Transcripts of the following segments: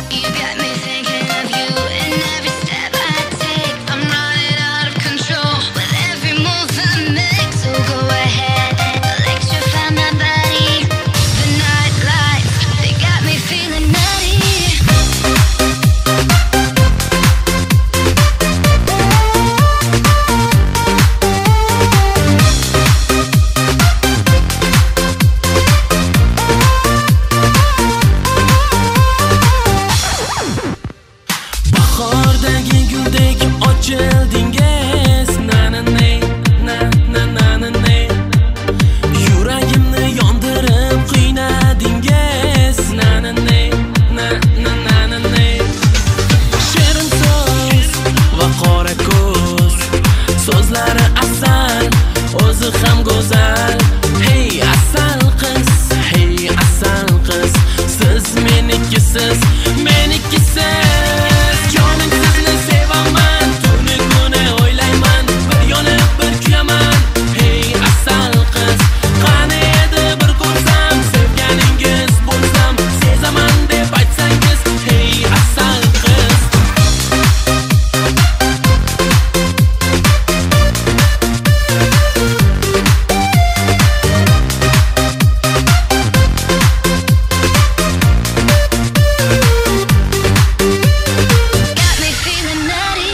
You got me thinking of you in every step I take. I'm running out of control with every move I make. So go ahead, electrify my body. The nightlights, they got me feeling nutty. Bahordagi guldek ochildingiz, na-na-nay, na-na-na-na-nay. Yuragimni yondirib qiynadingiz, na-na-nay, na-na-na-na-nay. Shirin so'z va qora ko'z, so'zlari asal, o'zi ham go'zal. Hey asal qiz, hey asal qiz, siz menikisiz, menikisiz. Jonim sizni sevaman, tuni kuni o'ylayman, bir yonib bir kuyaman. Hey asal qiz, qani edi bir ko'rsam, sevganingiz bo'lsam, sezaman deb aytsangiz. Hey asal qiz. Got me feeling nutty.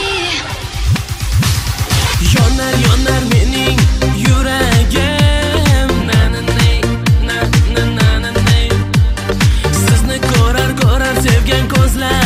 Yonar mening yuragim, na-na-nay, na-na-na-na-nay. Sizni ko'rar sevgan ko'zlar